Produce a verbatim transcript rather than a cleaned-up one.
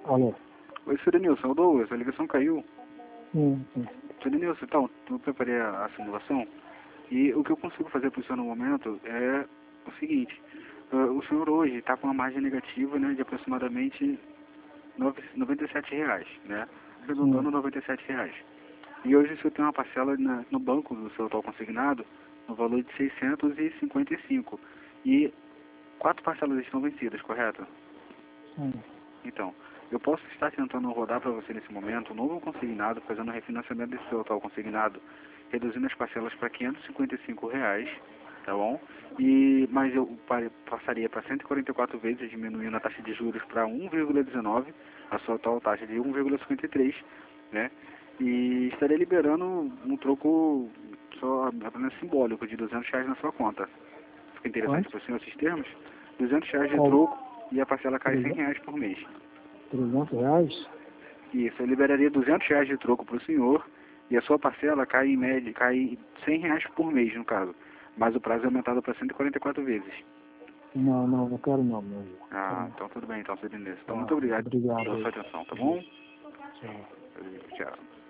Alô? Oi, senhor Denilson, é o Douglas, a ligação caiu. Sim, sim. senhor Denilson, então, eu preparei a, a simulação e o que eu consigo fazer para o senhor no momento é o seguinte. Uh, o senhor hoje está com uma margem negativa, né, de aproximadamente nove- noventa e sete reais, né? Arredondando Sim. noventa e sete reais. E hoje o senhor tem uma parcela na, no banco do seu atual consignado no valor de seiscentos e cinquenta e cinco. E quatro parcelas estão vencidas, correto? Sim. Então, eu posso estar tentando rodar para você nesse momento um novo consignado, fazendo o refinanciamento desse seu atual consignado, reduzindo as parcelas para quinhentos e cinquenta e cinco reais, tá bom? E, mas eu pa- passaria para cento e quarenta e quatro vezes, diminuindo a taxa de juros para um vírgula dezenove, a sua atual taxa de um vírgula cinquenta e três, né? E estaria liberando um troco só apenas simbólico de duzentos reais na sua conta. Fica interessante Quanto? para o senhor esses termos? duzentos reais de Qual? troco e a parcela cai cem Trezen- reais por mês. trezentos reais? Isso, eu liberaria duzentos reais de troco para o senhor e a sua parcela cai em média, cai cem reais por mês, no caso. Mas o prazo é aumentado para cento e quarenta e quatro vezes. Não, não, não quero não, meu irmão. Ah, Quero não. então tudo bem, então, senhor Inês. Então, muito Tá, obrigado obrigado pela aí. sua atenção, tá bom? Isso. Tchau. Tchau.